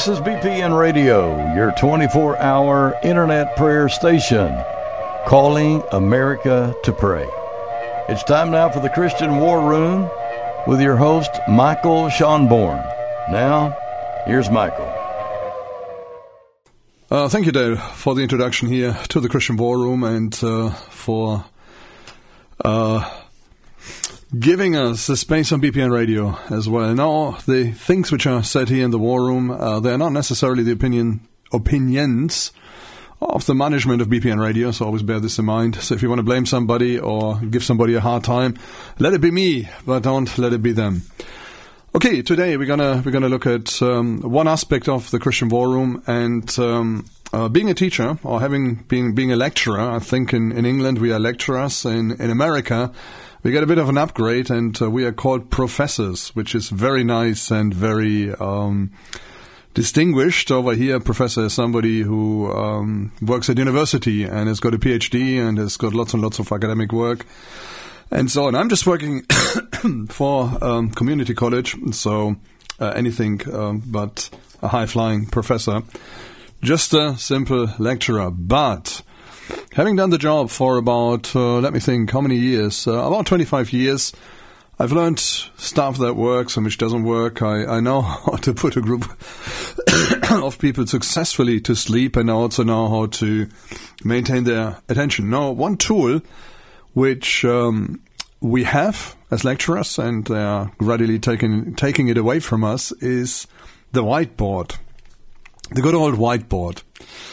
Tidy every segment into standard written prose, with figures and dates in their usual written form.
This is BPN Radio, your 24-hour internet prayer station, calling America to pray. It's time now for the Christian War Room with your host, Michael Schonborn. Now, here's Michael. Thank you, Dale, for the introduction here to the Christian War Room and for giving us the space on BPN Radio as well. Now, the things which are said here in the War Room, they are not necessarily the opinions of the management of BPN Radio, so always bear this in mind. So if you want to blame somebody or give somebody a hard time, let it be me, but don't let it be them. Okay, today we're gonna look at one aspect of the Christian War Room, and being a teacher or being a lecturer. I think in England we are lecturers. In America we get a bit of an upgrade, and we are called professors, which is very nice and very distinguished. Over here, professor is somebody who works at university and has got a PhD and has got lots and lots of academic work. And so on. I'm just working for community college, so anything but a high-flying professor. Just a simple lecturer. But having done the job for about, let me think, how many years? About 25 years, I've learned stuff that works and which doesn't work. I know how to put a group of people successfully to sleep, and I also know how to maintain their attention. Now, one tool which we have as lecturers, and they are gradually taking it away from us, is the whiteboard. The good old whiteboard.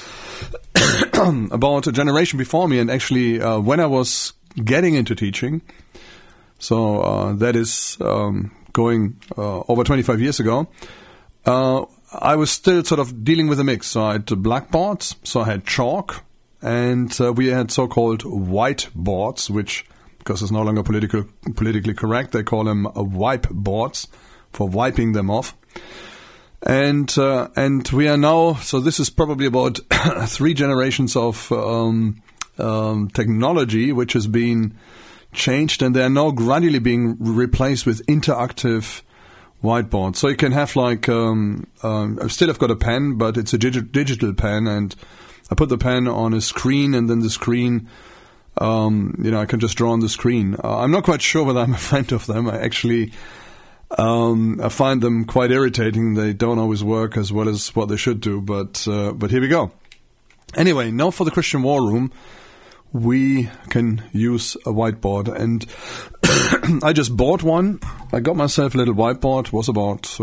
About a generation before me, and actually when I was getting into teaching, so that is going over 25 years ago, I was still sort of dealing with a mix. So I had blackboards, so I had chalk, and we had so-called whiteboards, which, because it's no longer politically correct, they call them wipeboards for wiping them off. And we are now, so this is probably about 3 generations of technology which has been changed, and they are now gradually being replaced with interactive whiteboards. So you can have like, I still have got a pen, but it's a digital pen, and I put the pen on a screen, and then the screen, I can just draw on the screen. I'm not quite sure whether I'm a friend of them. I actually, I find them quite irritating. They don't always work as well as what they should do, but here we go. Anyway, now for the Christian War Room, we can use a whiteboard, and I just bought one. I got myself a little whiteboard. It was about,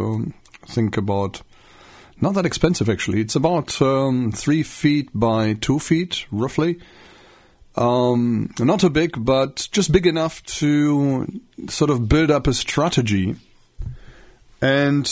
not that expensive actually. It's about 3 feet by 2 feet, roughly. Not too big, but just big enough to sort of build up a strategy. And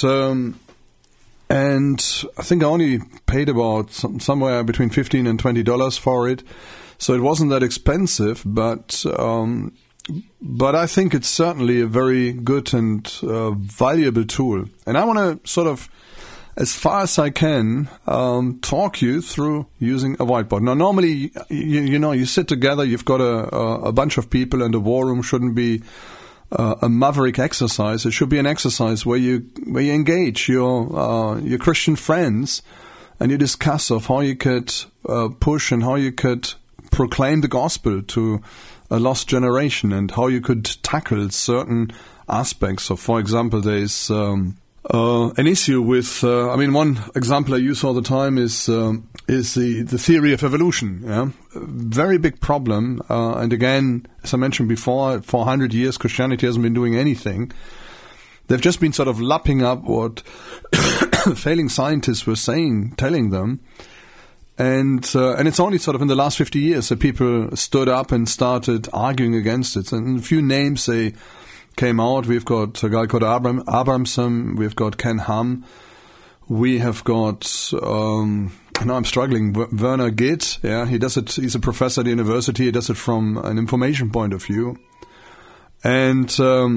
I think I only paid about somewhere between $15 and $20 for it. So it wasn't that expensive, but I think it's certainly a very good and valuable tool. And I want to sort of, as far as I can, talk you through using a whiteboard. Now, normally, you sit together, you've got a bunch of people, and a war room shouldn't be a maverick exercise. It should be an exercise where you engage your Christian friends, and you discuss of how you could push and how you could proclaim the gospel to a lost generation, and how you could tackle certain aspects. So, for example, there's an issue with, one example I use all the time is the theory of evolution. Yeah? Very big problem. And again, as I mentioned before, for 100 years, Christianity hasn't been doing anything. They've just been sort of lapping up what failing scientists were telling them. And it's only sort of in the last 50 years that people stood up and started arguing against it. And a few names they came out. We've got a guy called Abramson. We've got Ken Ham. We have got, I'm struggling, Werner Gitt. Yeah, he does it. He's a professor at the university. He does it from an information point of view. And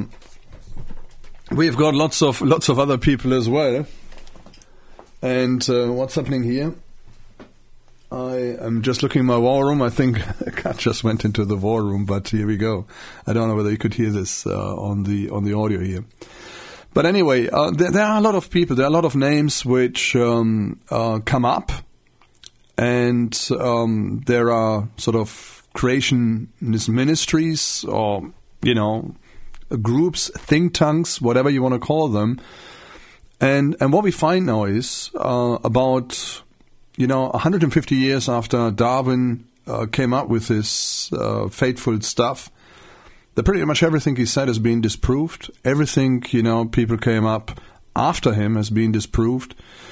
we've got lots of other people as well. And what's happening here? I am just looking in my war room. I think a cat just went into the war room, but here we go. I don't know whether you could hear this on the audio here. But anyway, there are a lot of people, there are a lot of names which come up, and there are sort of creationist ministries or, groups, think tanks, whatever you want to call them. And what we find now is about 150 years after Darwin came up with his fateful stuff, that pretty much everything he said has been disproved. Everything, people came up after him has been disproved.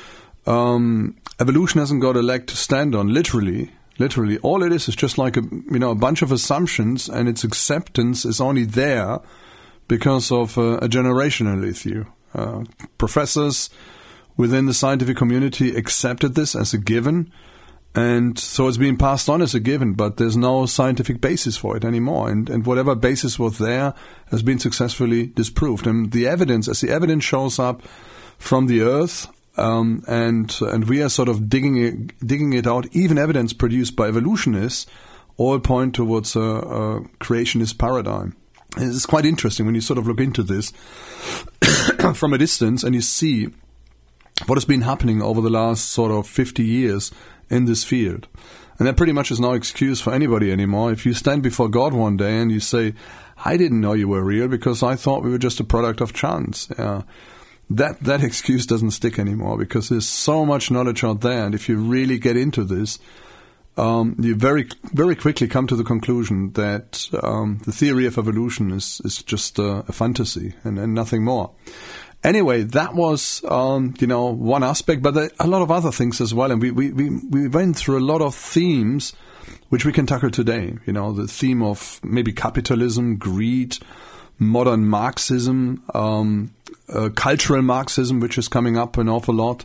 Evolution hasn't got a leg to stand on, literally. All it is just like a bunch of assumptions, and its acceptance is only there because of a generational issue. Professors within the scientific community accepted this as a given, and so it's being passed on as a given, but there's no scientific basis for it anymore. And whatever basis was there has been successfully disproved. And the evidence shows up from the earth, and we are sort of digging it out. Even evidence produced by evolutionists all point towards a creationist paradigm. And it's quite interesting when you sort of look into this from a distance, and you see what has been happening over the last sort of 50 years in this field. And that pretty much is no excuse for anybody anymore. If you stand before God one day and you say, I didn't know you were real because I thought we were just a product of chance. That excuse doesn't stick anymore, because there's so much knowledge out there. And if you really get into this, you very, very quickly come to the conclusion that the theory of evolution is just a fantasy and nothing more. Anyway, that was, one aspect, but there are a lot of other things as well. And we went through a lot of themes which we can tackle today. The theme of maybe capitalism, greed, modern Marxism, cultural Marxism, which is coming up an awful lot,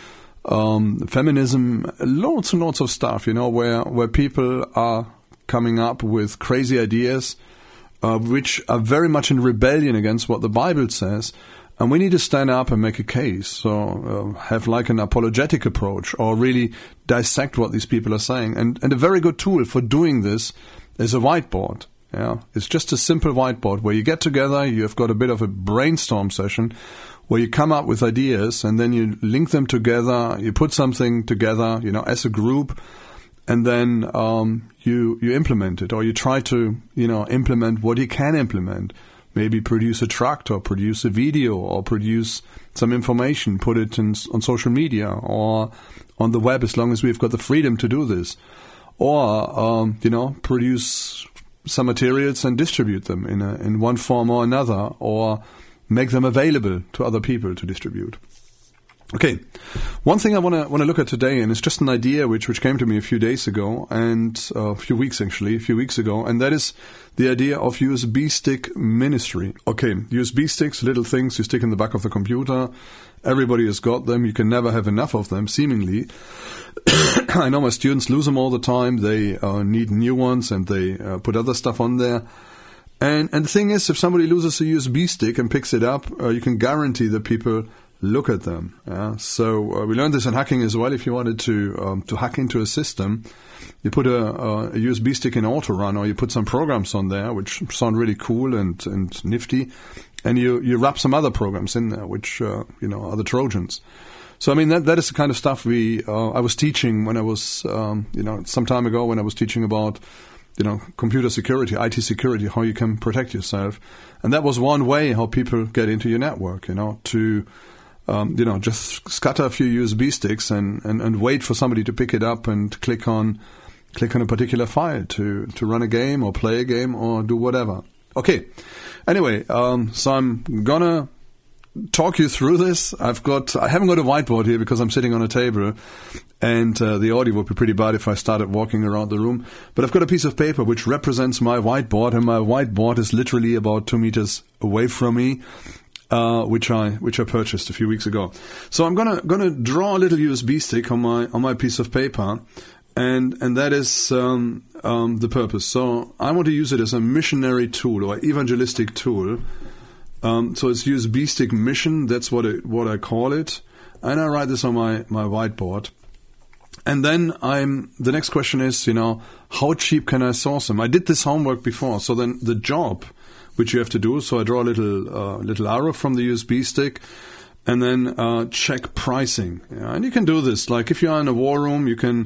feminism, lots and lots of stuff, where people are coming up with crazy ideas, which are very much in rebellion against what the Bible says. And we need to stand up and make a case, so have like an apologetic approach, or really dissect what these people are saying. And a very good tool for doing this is a whiteboard. Yeah, it's just a simple whiteboard where you get together, you have got a bit of a brainstorm session where you come up with ideas, and then you link them together, you put something together, as a group, and then you implement it, or you try to, implement what you can implement. Maybe produce a tract, or produce a video, or produce some information, put it on social media or on the web, as long as we've got the freedom to do this. Or, produce some materials and distribute them in one form or another, or make them available to other people to distribute. Okay, one thing I want to look at today, and it's just an idea which came to me a few weeks ago, and that is the idea of USB stick ministry. Okay, USB sticks, little things you stick in the back of the computer. Everybody has got them. You can never have enough of them, seemingly. I know my students lose them all the time. They need new ones, and they put other stuff on there. And the thing is, if somebody loses a USB stick and picks it up, you can guarantee that people look at them. So we learned this in hacking as well. If you wanted to hack into a system, you put a USB stick in Autorun, or you put some programs on there which sound really cool and nifty, and you wrap some other programs in there which are the Trojans. So I mean that is the kind of stuff I was teaching when I was some time ago, when I was teaching about computer security, IT security, how you can protect yourself, and that was one way how people get into your network. To just scatter a few USB sticks and wait for somebody to pick it up and click on a particular file to run a game or play a game or do whatever. Okay. Anyway, so I'm gonna talk you through this. I haven't got a whiteboard here because I'm sitting on a table, and the audio would be pretty bad if I started walking around the room. But I've got a piece of paper which represents my whiteboard, and my whiteboard is literally about 2 meters away from me. Which I purchased a few weeks ago. So I'm gonna draw a little USB stick on my piece of paper, and that is the purpose. So I want to use it as a missionary tool or evangelistic tool. So it's USB stick mission. That's what I call it, and I write this on my whiteboard. And then the next question is, how cheap can I source them? I did this homework before, so then the job which you have to do. So I draw a little arrow from the USB stick, and then check pricing. Yeah, and you can do this. Like if you are in a war room, you can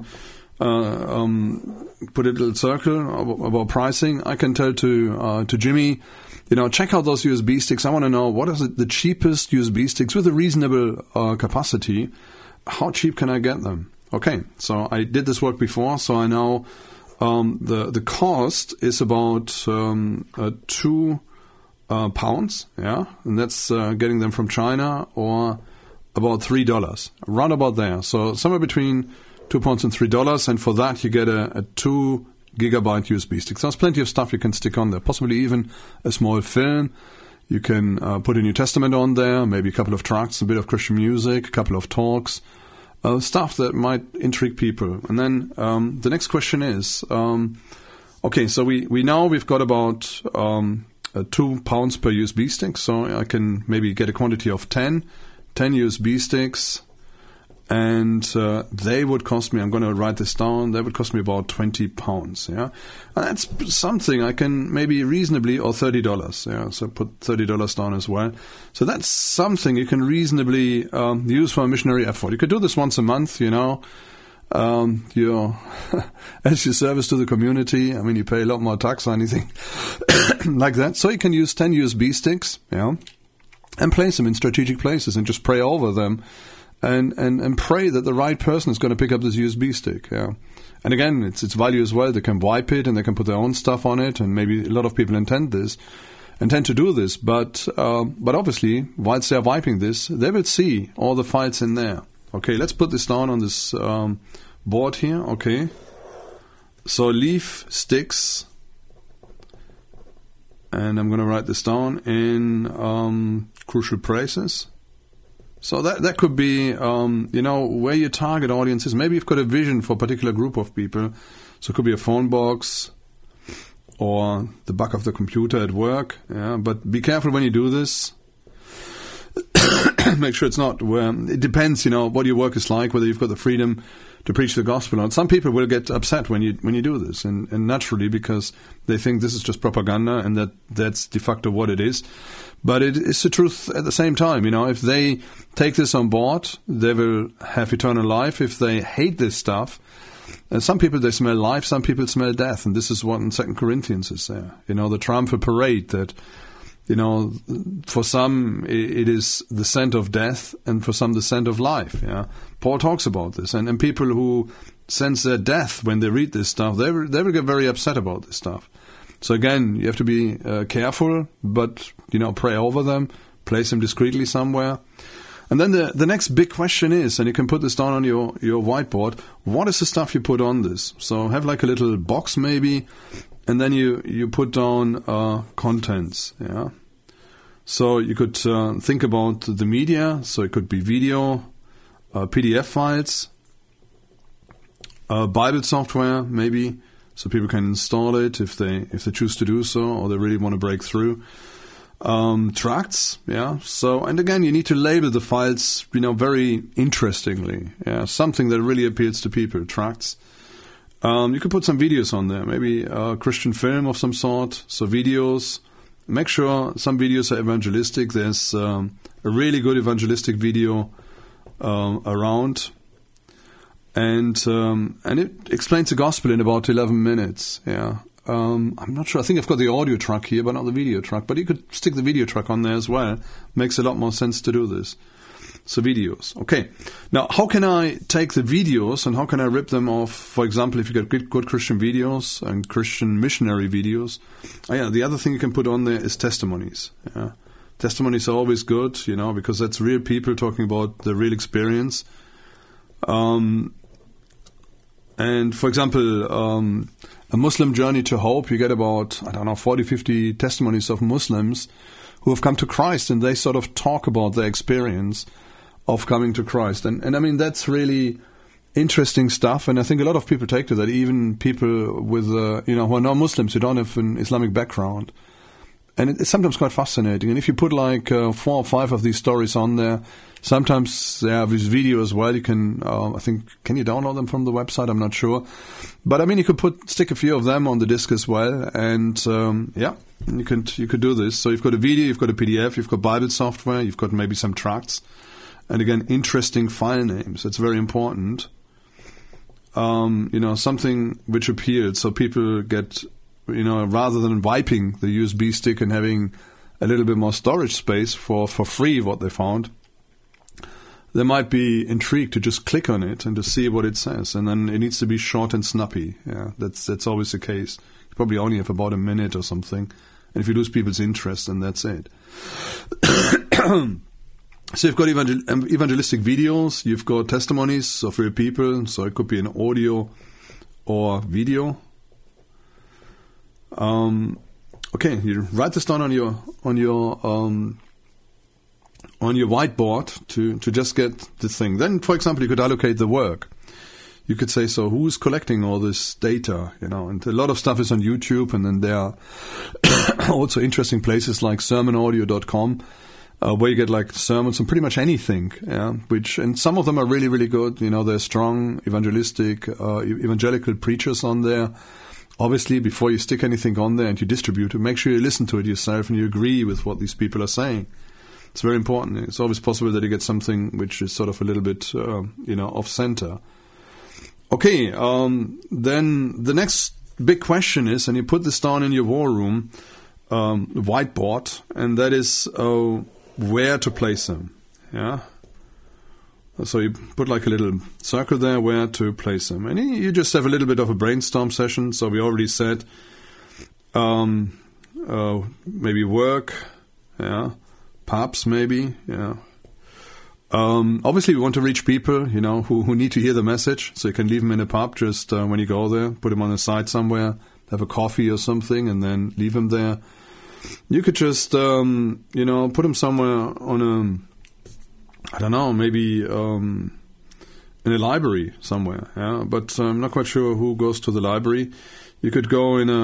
put a little circle about pricing. I can tell to Jimmy, check out those USB sticks. I want to know what is the cheapest USB sticks with a reasonable capacity. How cheap can I get them? Okay, so I did this work before, so I know the cost is about 2 pounds, yeah, and that's getting them from China, or about $3, round about there. So somewhere between 2 pounds and $3, and for that you get a 2 gigabyte USB stick. So there's plenty of stuff you can stick on there, possibly even a small film. You can put a New Testament on there, maybe a couple of tracts, a bit of Christian music, a couple of talks, stuff that might intrigue people. And then the next question is, okay, so we know we've got about 2 pounds per USB stick, so I can maybe get a quantity of 10 USB sticks, and they would cost me, I'm going to write this down, they would cost me about 20 pounds, yeah? And that's something I can maybe reasonably, or $30, yeah, so put $30 down as well. So that's something you can reasonably use for a missionary effort. You could do this once a month, as your service to the community. I mean, you pay a lot more tax or anything like that. So you can use 10 USB sticks, yeah, and place them in strategic places and just pray over them. And pray that the right person is going to pick up this USB stick. Yeah, and again, it's value as well. They can wipe it and they can put their own stuff on it, and maybe a lot of people intend to do this. But obviously, whilst they are wiping this, they will see all the files in there. Okay, let's put this down on this board here. Okay, so leaf sticks, and I'm going to write this down in crucial places. So that could be, where your target audience is. Maybe you've got a vision for a particular group of people. So it could be a phone box or the back of the computer at work. Yeah, but be careful when you do this. Make sure it's not where it depends, what your work is like, whether you've got the freedom to preach the gospel or not. Some people will get upset when you do this, and naturally, because they think this is just propaganda and that's de facto what it is. But it is the truth at the same time. If they take this on board, they will have eternal life. If they hate this stuff, some people, they smell life, some people smell death. And this is what in 2 Corinthians is there. The triumphal parade that, for some it is the scent of death, and for some the scent of life. Yeah, Paul talks about this. And people who sense their death when they read this stuff, they will get very upset about this stuff. So again, you have to be careful, but, pray over them, place them discreetly somewhere. And then the next big question is, and you can put this down on your whiteboard, what is the stuff you put on this? So have like a little box maybe, and then you put down contents, yeah. So you could think about the media, so it could be video, PDF files, Bible software maybe, so people can install it if they choose to do so, or they really want to break through. Tracts, yeah. So, and again, you need to label the files, very interestingly. Yeah, something that really appeals to people. Tracts. You could put some videos on there, maybe a Christian film of some sort. So videos. Make sure some videos are evangelistic. There's a really good evangelistic video around. And it explains the gospel in about 11 minutes. Yeah, I'm not sure. I think I've got the audio track here, but not the video track. But you could stick the video track on there as well. Makes a lot more sense to do this. So videos. Okay. Now, how can I take the videos and how can I rip them off? For example, if you get good Christian videos and Christian missionary videos. The other thing you can put on there is testimonies. Yeah. Testimonies are always good, because that's real people talking about the real experience. And for example, a Muslim journey to hope, you get about, 40, 50 testimonies of Muslims who have come to Christ, and they sort of talk about their experience of coming to Christ. And I mean, that's really interesting stuff. And I think a lot of people take to that, even people with, who are non-Muslims, who don't have an Islamic background. And it's sometimes quite fascinating. And if you put like 4 or 5 of these stories on there, sometimes they have this video as well. You can, I think, can you download them from the website? I'm not sure. But I mean, you could stick a few of them on the disk as well. And you could do this. So you've got a video, you've got a PDF, you've got Bible software, you've got maybe some tracts. And again, interesting file names. It's very important. Something which appeared so people get, rather than wiping the USB stick and having a little bit more storage space for free, what they found, they might be intrigued to just click on it and to see what it says. And then it needs to be short and snappy. Yeah, that's always the case. You probably only have about a minute or something. And if you lose people's interest, then that's it. So you've got evangelistic videos, you've got testimonies of real people, so it could be an audio or video. Okay, you write this down on your whiteboard to just get the thing. Then, for example, you could allocate the work. You could say, so who's collecting all this data, and a lot of stuff is on YouTube, and then there are also interesting places like sermonaudio.com, where you get like sermons on pretty much anything, and some of them are really, really good. There's strong evangelical preachers on there. Obviously, before you stick anything on there and you distribute it, make sure you listen to it yourself and you agree with what these people are saying. It's very important. It's always possible that you get something which is sort of a little bit, off center. Okay, then the next big question is, and you put this down in your war room whiteboard, and that is where to place them. Yeah. So you put like a little circle there where to place them. And you just have a little bit of a brainstorm session. So we already said maybe work, pubs maybe, obviously we want to reach people, who need to hear the message. So you can leave them in a pub just when you go there, put them on the side somewhere, have a coffee or something, and then leave them there. You could just, put them somewhere on maybe in a library somewhere. Yeah, but I'm not quite sure who goes to the library. You could go in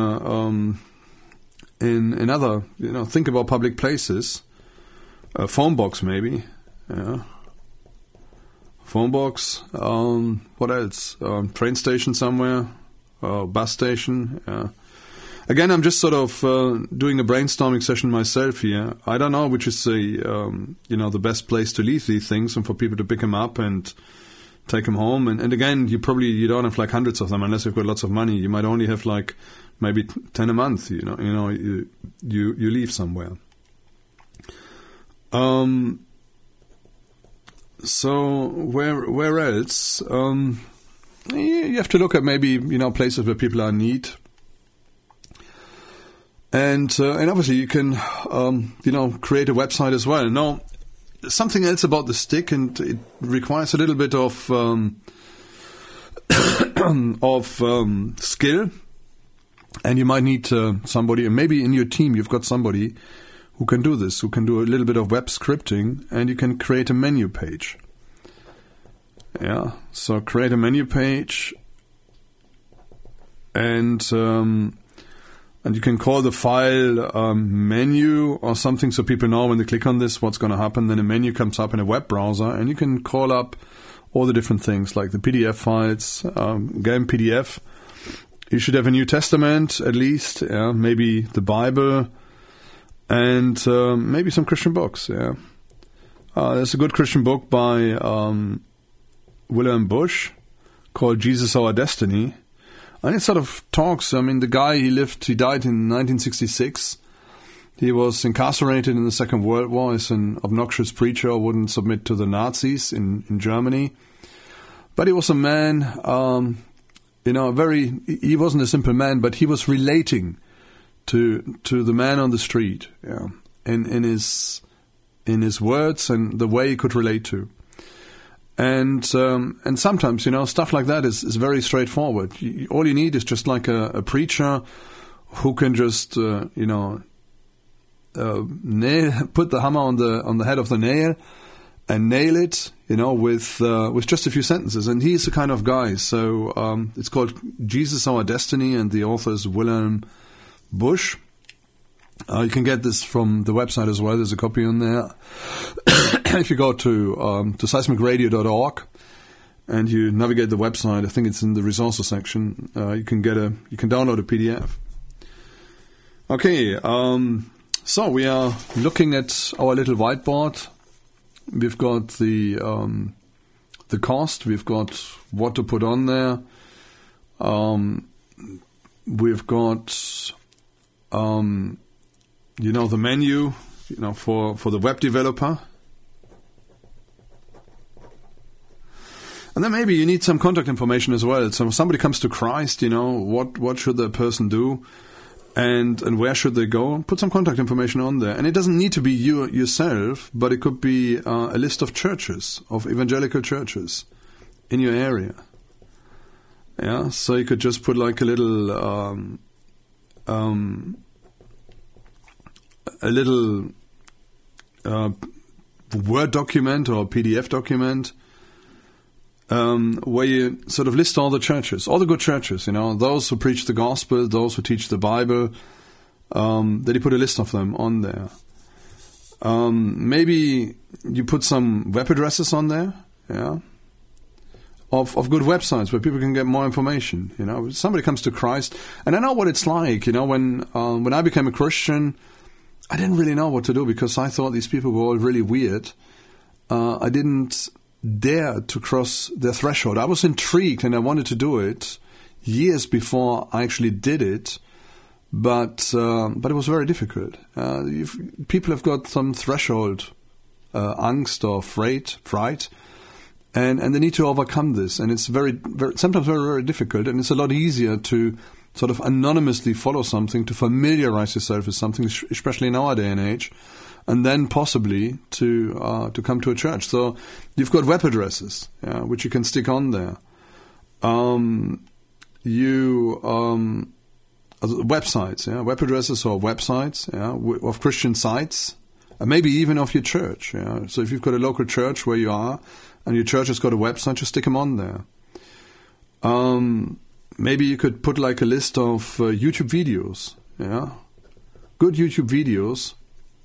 in other, think about public places. A phone box maybe. Yeah. Phone box. What else? Train station somewhere. Bus station. Yeah. Again, I'm just sort of doing a brainstorming session myself here. I don't know which is the best place to leave these things and for people to pick them up and take them home. And again, you don't have like hundreds of them unless you've got lots of money. You might only have like maybe 10 a month. You leave somewhere. So where else? You have to look at maybe places where people are in need. And obviously you can, create a website as well. Now, something else about the stick, and it requires a little bit of skill. And you might need somebody, and maybe in your team you've got somebody who can do this, who can do a little bit of web scripting, and you can create a menu page. Yeah, so create a menu page, and you can call the file menu or something so people know when they click on this what's going to happen. Then a menu comes up in a web browser, and you can call up all the different things like the PDF files, again PDF. You should have a New Testament at least, maybe the Bible, and maybe some Christian books. Yeah, there's a good Christian book by Wilhelm Busch called Jesus Our Destiny. And it sort of talks, the guy, he died in 1966. He was incarcerated in the Second World War as an obnoxious preacher, wouldn't submit to the Nazis in Germany. But he was a man, he wasn't a simple man, but he was relating to the man on the street, in his words and the way he could relate to. And sometimes, stuff like that is very straightforward. All you need is just like a preacher who can just, put the hammer on the head of the nail and nail it, with just a few sentences. And he's the kind of guy. So it's called Jesus Our Destiny, and the author is Wilhelm Busch. You can get this from the website as well. There's a copy on there. If you go to seismicradio.org and you navigate the website, I think it's in the resources section. You can download a PDF. Okay, so we are looking at our little whiteboard. We've got the cost. We've got what to put on there. We've got the menu, for the web developer. And then maybe you need some contact information as well. So if somebody comes to Christ, what should that person do? And where should they go? Put some contact information on there. And it doesn't need to be you yourself, but it could be a list of churches, of evangelical churches in your area. Yeah, so you could just put like a little Word document or PDF document where you sort of list all the churches, all the good churches, those who preach the gospel, those who teach the Bible, that you put a list of them on there. Maybe you put some web addresses on there, of good websites where people can get more information. Somebody comes to Christ, and I know what it's like. When I became a Christian, I didn't really know what to do because I thought these people were all really weird. I didn't dare to cross their threshold. I was intrigued and I wanted to do it years before I actually did it, but it was very difficult. People have got some threshold angst or fright, and they need to overcome this, and it's sometimes very, very difficult, and it's a lot easier to sort of anonymously follow something, to familiarize yourself with something, especially in our day and age, and then possibly to come to a church. So you've got web addresses, which you can stick on there. Websites, web addresses or websites, of Christian sites, and maybe even of your church. So if you've got a local church where you are, and your church has got a website, just stick them on there. Maybe you could put like a list of YouTube videos, good YouTube videos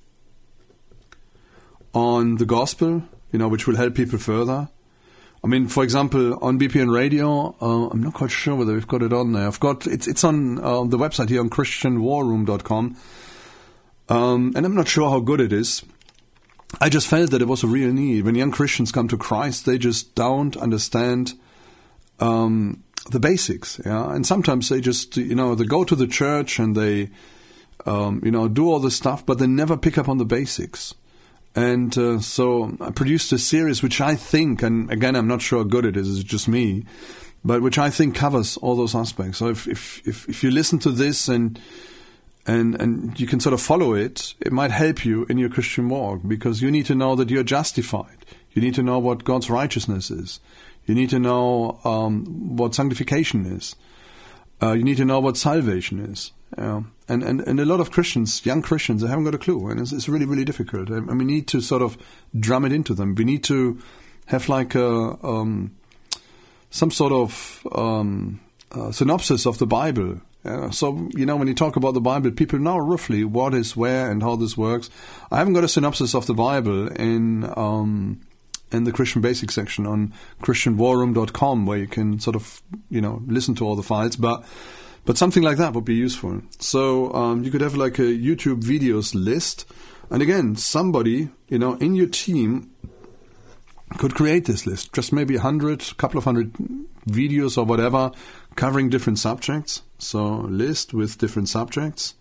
on the gospel, which will help people further. I mean, for example, on BPN Radio, I'm not quite sure whether we've got it on there. It's on the website here on ChristianWarRoom.com, and I'm not sure how good it is. I just felt that it was a real need. When young Christians come to Christ, they just don't understand the basics, and sometimes they just, they go to the church and they, do all this stuff, but they never pick up on the basics. And so I produced a series which I think, and again, I'm not sure how good it is, it's just me, but which I think covers all those aspects. So if you listen to this and you can sort of follow it, it might help you in your Christian walk, because you need to know that you're justified. You need to know what God's righteousness is. You need to know what sanctification is. You need to know what salvation is. And a lot of Christians, young Christians, they haven't got a clue, and it's really, really difficult. And we need to sort of drum it into them. We need to have like some sort of synopsis of the Bible. So, when you talk about the Bible, people know roughly what is where and how this works. I haven't got a synopsis of the Bible in the Christian Basics section on ChristianWarRoom.com, where you can sort of, listen to all the files, but something like that would be useful. So you could have like a YouTube videos list, and again, somebody, in your team could create this list, just maybe a couple of hundred videos or whatever, covering different subjects. So list with different subjects.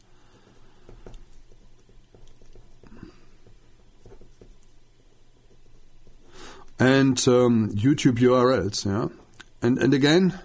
And YouTube URLs, and again,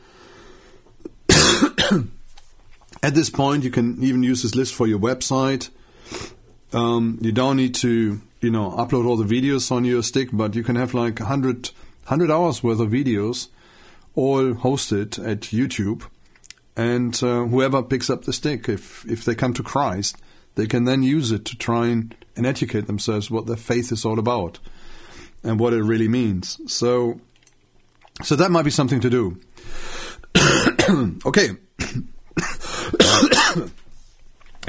at this point, you can even use this list for your website. You don't need to, upload all the videos on your stick, but you can have like 100 hours worth of videos, all hosted at YouTube. And whoever picks up the stick, if they come to Christ, they can then use it to try and educate themselves what their faith is all about and what it really means. So that might be something to do. Okay.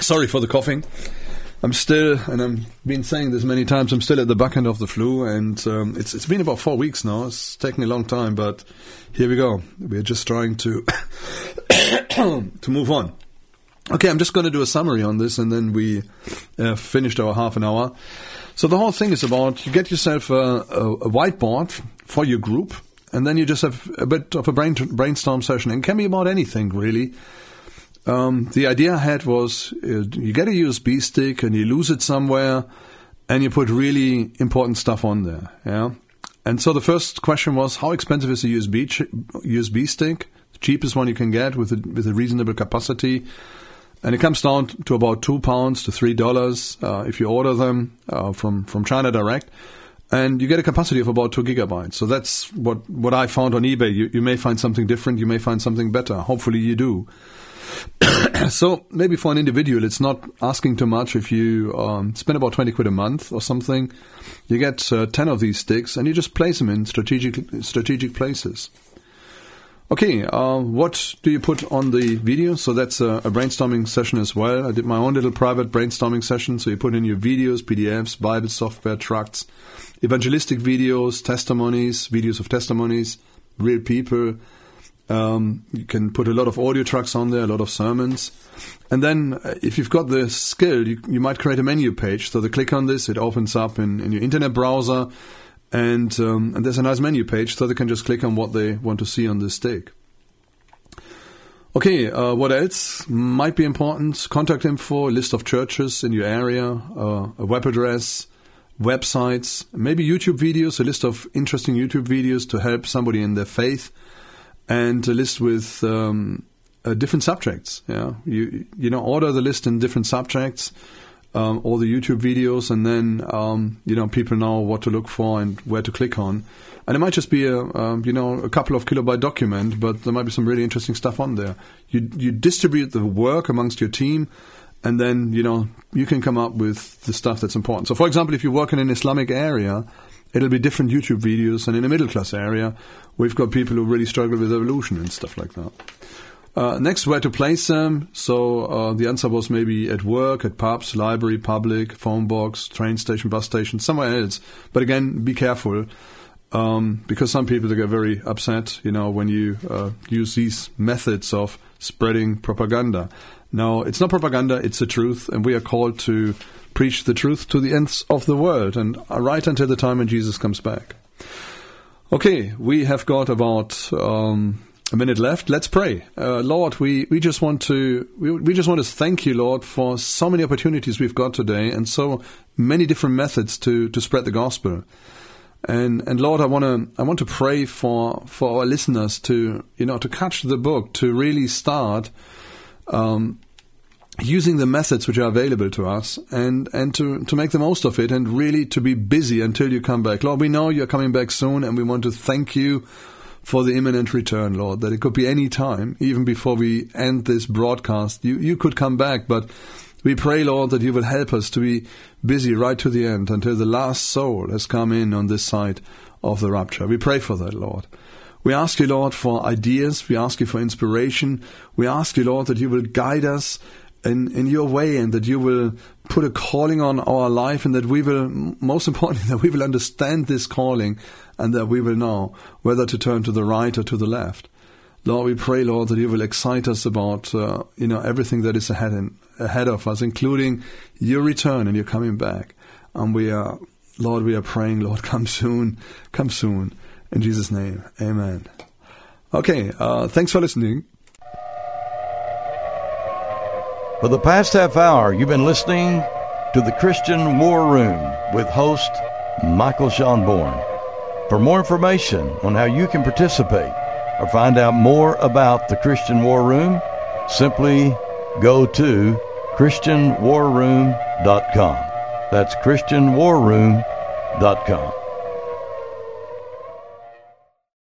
Sorry for the coughing. I'm still, and I've been saying this many times, I'm still at the back end of the flu, and it's been about 4 weeks now. It's taken a long time, but here we go. We're just trying to to move on. Okay, I'm just going to do a summary on this, and then we finished our half an hour. So the whole thing is about, you get yourself a whiteboard for your group, and then you just have a bit of a brainstorm session. And it can be about anything, really. The idea I had was, you get a USB stick and you lose it somewhere, and you put really important stuff on there. Yeah. And so the first question was, how expensive is a USB stick? The cheapest one you can get with a reasonable capacity. And it comes down to about £2 to $3 if you order them from China Direct. And you get a capacity of about 2 gigabytes. So that's what I found on eBay. You may find something different. You may find something better. Hopefully you do. So maybe for an individual, it's not asking too much. If you spend about 20 quid a month or something, you get 10 of these sticks, and you just place them in strategic places. Okay, what do you put on the video? So that's a brainstorming session as well. I did my own little private brainstorming session. So you put in your videos, PDFs, Bible software, tracts, evangelistic videos, testimonies, videos of testimonies, real people. You can put a lot of audio tracks on there, a lot of sermons. And then if you've got the skill, you might create a menu page. So they click on this, it opens up in your internet browser. And there's a nice menu page, so they can just click on what they want to see on this stick. Okay, what else might be important? Contact info, a list of churches in your area, a web address, websites, maybe YouTube videos, a list of interesting YouTube videos to help somebody in their faith, and a list with different subjects. Yeah, you order the list in different subjects. All the YouTube videos, and then people know what to look for and where to click on. And it might just be a couple of kilobyte document, but there might be some really interesting stuff on there. You distribute the work amongst your team, and then you can come up with the stuff that's important. So, for example, if you work in an Islamic area, it'll be different YouTube videos, and in a middle class area, we've got people who really struggle with evolution and stuff like that. Next, where to place them. So the answer was maybe at work, at pubs, library, public, phone box, train station, bus station, somewhere else. But again, be careful, because some people they get very upset, when you use these methods of spreading propaganda. Now, it's not propaganda, it's the truth, and we are called to preach the truth to the ends of the world, and right until the time when Jesus comes back. Okay, we have got about a minute left. Let's pray. Lord, we just want to thank you, Lord, for so many opportunities we've got today, and so many different methods to spread the gospel. And Lord, I want to pray for our listeners to catch the book, to really start using the methods which are available to us, and to make the most of it, and really to be busy until you come back. Lord, we know you're coming back soon, and we want to thank you for the imminent return, Lord, that it could be any time, even before we end this broadcast. You could come back, but we pray, Lord, that you will help us to be busy right to the end, until the last soul has come in on this side of the rapture. We pray for that, Lord. We ask you, Lord, for ideas. We ask you for inspiration. We ask you, Lord, that you will guide us in your way, and that you will put a calling on our life, and that we will, most importantly, that we will understand this calling, and that we will know whether to turn to the right or to the left. Lord, we pray, Lord, that you will excite us about everything that is ahead of us, including your return and your coming back. And we are praying, Lord, come soon, in Jesus' name, amen. Okay, thanks for listening. For the past half hour, you've been listening to the Christian War Room with host Michael Schonborn. For more information on how you can participate or find out more about the Christian War Room, simply go to ChristianWarRoom.com. That's ChristianWarRoom.com.